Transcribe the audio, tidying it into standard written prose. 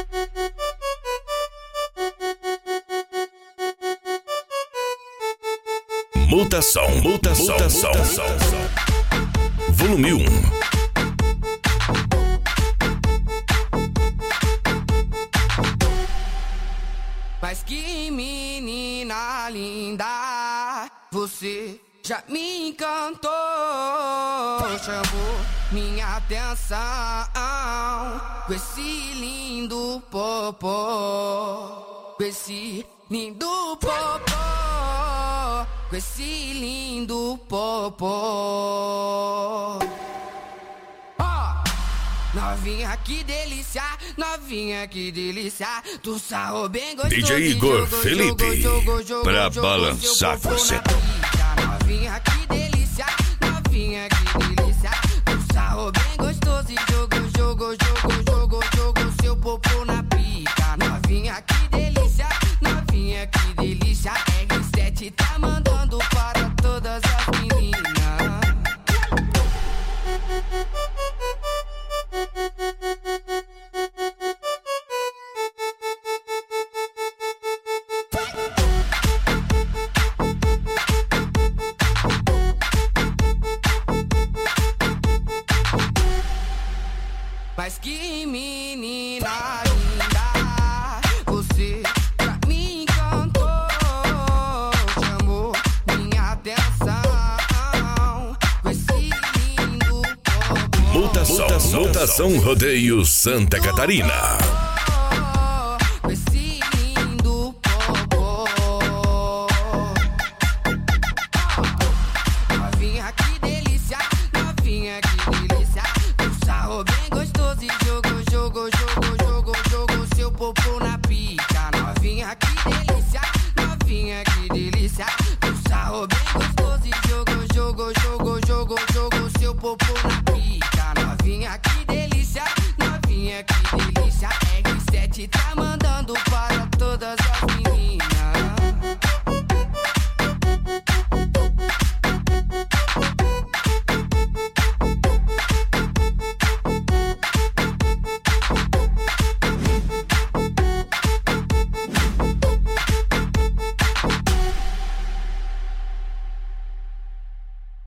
Mutação. Volume 1. Mas que menina linda, você já me encantou, chamou minha atenção com esse lindo popô, com esse lindo popô, com esse lindo popô. Novinha que delícia, tu sarrou bem gostoso. DJ Igor Felipe, pra balançar você. Novinha que delícia, tu sarrou bem gostoso e jogou seu popô na pica. Novinha que delícia, R7 tá mandando para todas as meninas. Mas que menina linda, você já me encantou, chamou minha atenção com esse lindo popô. Mutação Rodeio Santa Catarina. Com esse lindo popô. Novinha que delícia, tu sarrou bem gostoso e jogou seu popô na pica. Novinha que delícia, tu sarrou bem gostoso e jogou seu popô na pica. Novinha que delícia, R7 tá mandando para todas as